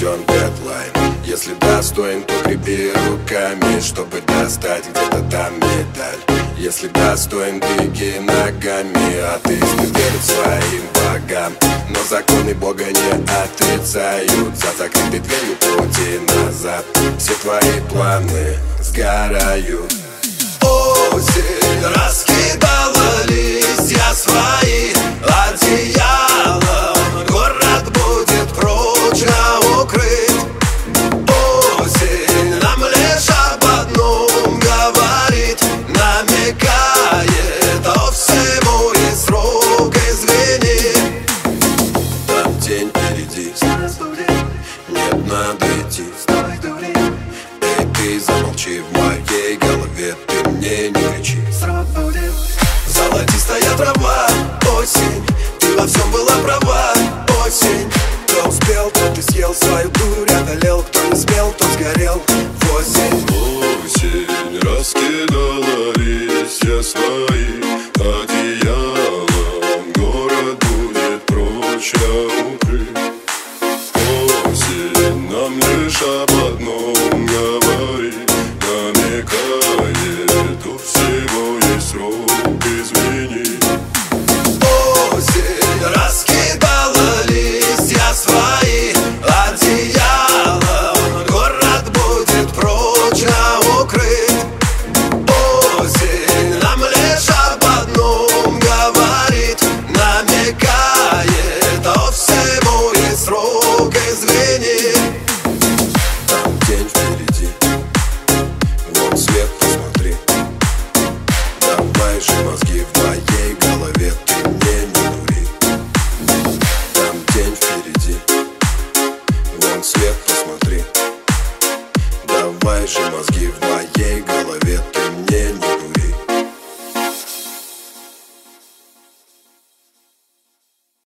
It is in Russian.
рожден дедлайн. Если достоин, то крепи руками, чтобы достать где-то там медаль. Если достоин, двигай ногами, а ты верит своим богам. Но законы Бога не отрицают. За закрытой дверью пути назад все твои планы сгорают. Осень раскидала листья свои одеялом, город будет прочно укрыт. Осень нам лишь об одном говорит, намекает, о всему есть срок, извини. Там день впереди, нет, надо идти. Эй, ты замолчи, в моей голове ты мне не кричи. Золотистая трава, осень, ты во всем была права, осень. Кто успел, тот и съел свою дурь, одолел. Кто не смел, тот сгорел в осень. Осень раскидала листья свои